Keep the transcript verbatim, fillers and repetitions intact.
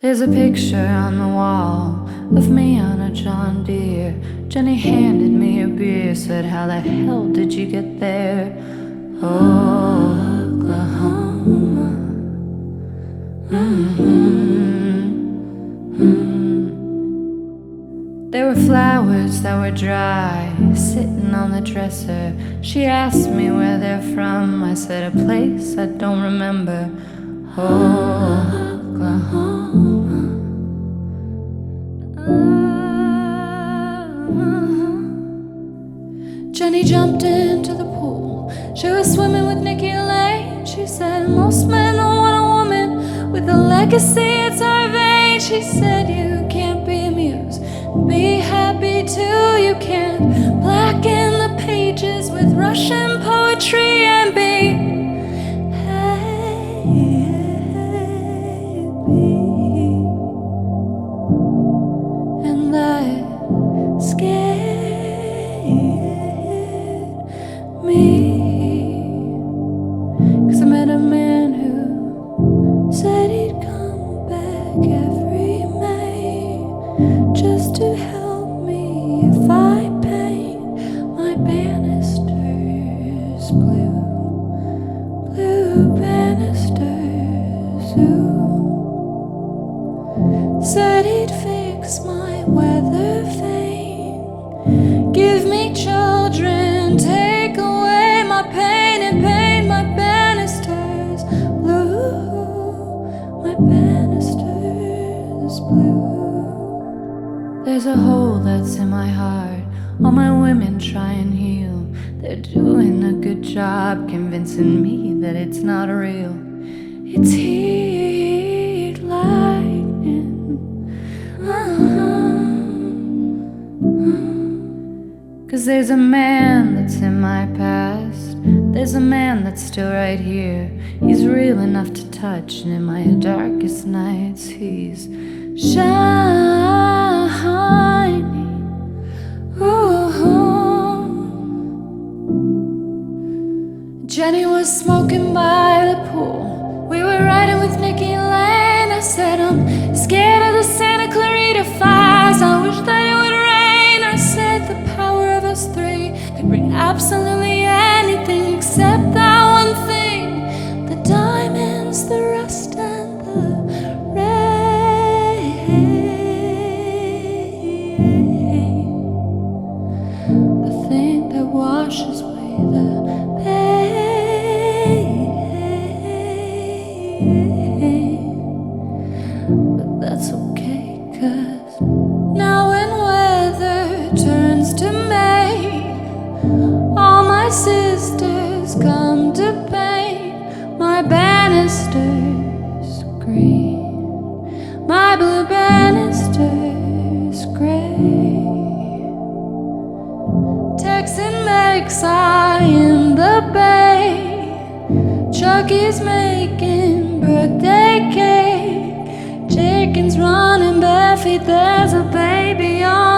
There's a picture on the wall of me on a John Deere. Jenny handed me a beer, said, "How the hell did you get there?" Oklahoma. Mm-hmm. Mm-hmm. There were flowers that were dry, sitting on the dresser. She asked me where they're from. I said, "A place I don't remember." Oklahoma. Jenny jumped into the pool. She was swimming with Nikki Lane. She said, "Most men don't want a woman with a legacy, it's our vein." She said, "You can't be amused, be happy too. You can't blacken the pages with Russian poetry and be happy." And that scared me, 'cause I met a man who said he'd come back every May just to help me if I paint my banisters blue, blue banisters. Ooh. Said he'd fix my weather vane, give me children, take away my pain, and paint my banisters blue, my banisters blue. There's a hole that's in my heart. All my women try and heal. They're doing a good job convincing me that it's not real. It's heat lightning. Uh-huh. 'Cause there's a man that's in my past. There's a man that's still right here. He's real enough to touch, and in my darkest nights he's shining. Ooh. Jenny was smoking by the pool. We were riding with Nikki Lane. I said, "I'm scared of the Santa Clarita fires. I wish that it would rain." I said, "The power of us three could bring absolutely anything except that one thing: the diamonds, the rust, and the rain. The thing that washes away the pain." But that's okay, 'cause now when weather turns to May, all my sisters come to paint my banisters green, my blue banisters gray. Texan makes eye in the bay. Chucky's making birthday cake. Chickens running bare feet. There's a baby on